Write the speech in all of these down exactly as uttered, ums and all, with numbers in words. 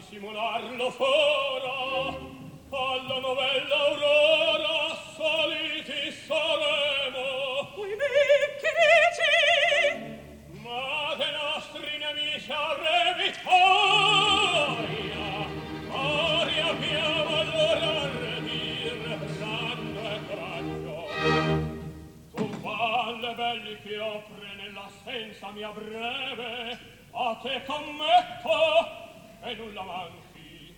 dissimularlo fora, alla novella aurora saliti saremo. Ui, che dici? Ma de nostri nemici avrei vittoria, ora abbiamo allora ardir, brando e coraggio. Tu valle belli che offre nell'assenza mia breve, a te commetto e nulla manchi.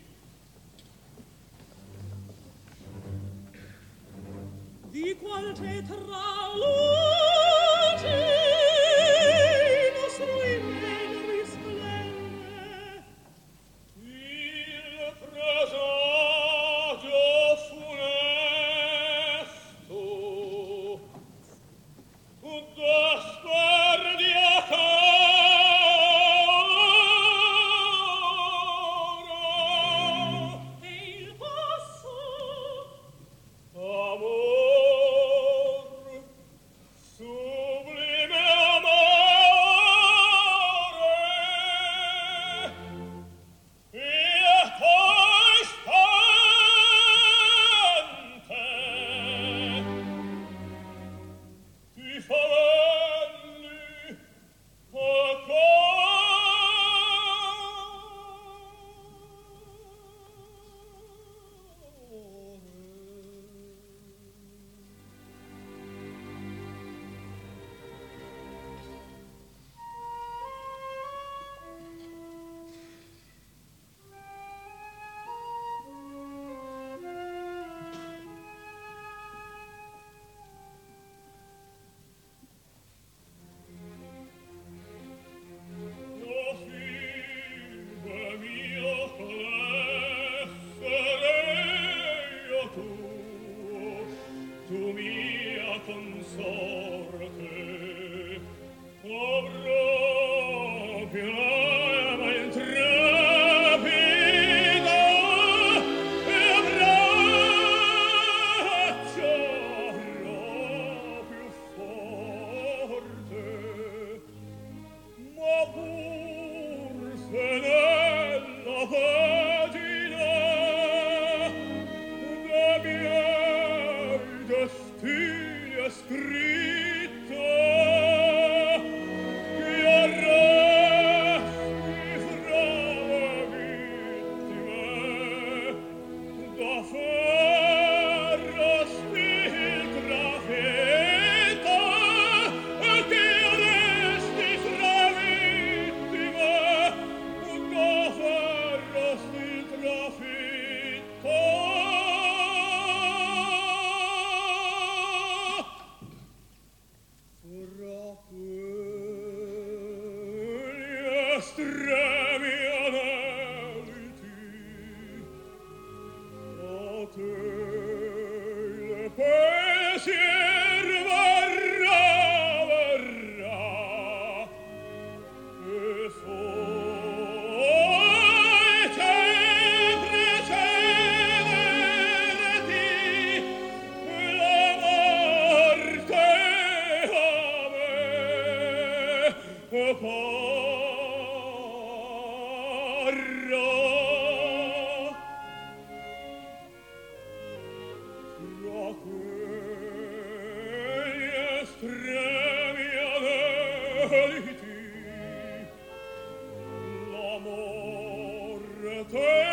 Di qual tetra luce nostro immeno risplende, Il presagio funesto d'asperdia cara e il passo amor sublime amore e costante ti fa venni a Oh, figlio mio, essere io tuo, tu mia consorte, oh, proprio l'ama intrepida e abbraccio più forte. Ma pur se nella pagina de miei destini è scritto che arresti fra le vittime da ferro stil trafitto e che arresti fra vittime da ferro stil trafitto. Fra quegli estremi aneliti a te il pensier verrà, verrà e poi te precederti la morte a me e parrà fra quegli estremi aneliti la morte